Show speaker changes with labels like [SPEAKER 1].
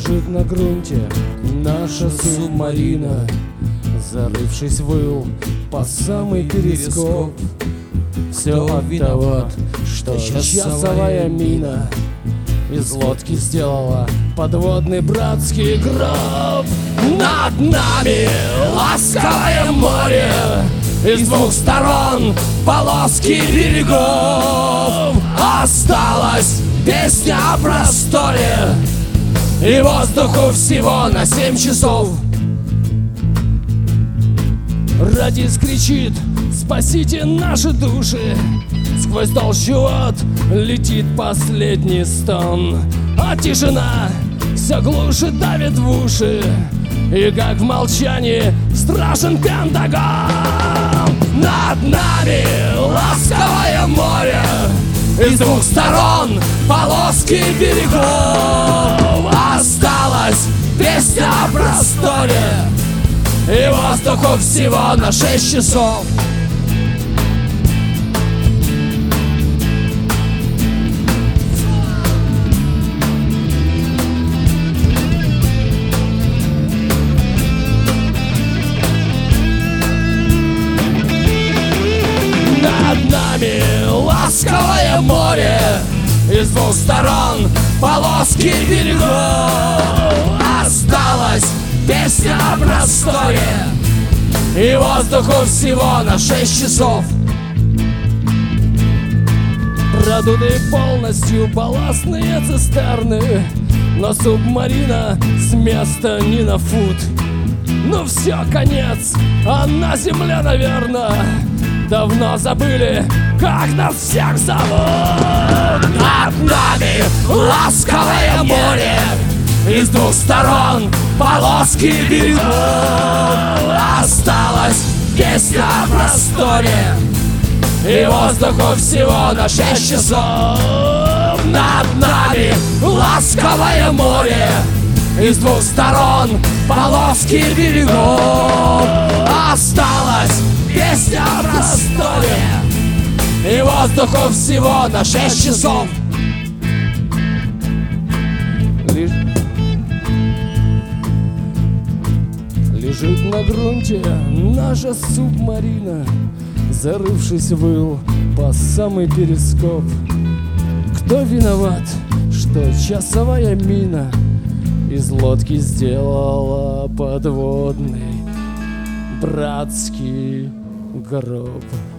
[SPEAKER 1] Лежит на грунте наша субмарина, зарывшись в ил по самый перископ. Все от того, что часовая мина из лодки сделала подводный братский гроб. Над нами ласковое море, из двух сторон полоски берегов. Осталась песня о просторе и воздуху всего на 7 часов. Радис кричит: спасите наши души. Сквозь толщу вод летит последний стон, а тишина все глуше давит в уши, и как в молчании страшен Пентагон. Над нами ласковое море, из двух сторон полоски берегов. Осталась песня о просторе и воздуху всего на 6 часов. Над нами ласковое море, из двух сторон полоски берегов. Осталась песня о просторе и воздуху всего на 6 часов. Продуты полностью балластные цистерны, но субмарина с места не на фут. Ну все, конец, а на земле, наверное, давно забыли, как нас всех зовут. Над нами ласковое море, из двух сторон полоски берегов. Осталась песня о просторе и воздуху всего на 6 часов. Над нами ласковое море, из двух сторон полоски берегов. Осталась песня о просторе и воздуху всего на 6 часов. Лежит на грунте наша субмарина, зарывшись в ил по самый перископ. Кто виноват, что часовая мина из лодки сделала подводный братский гроб?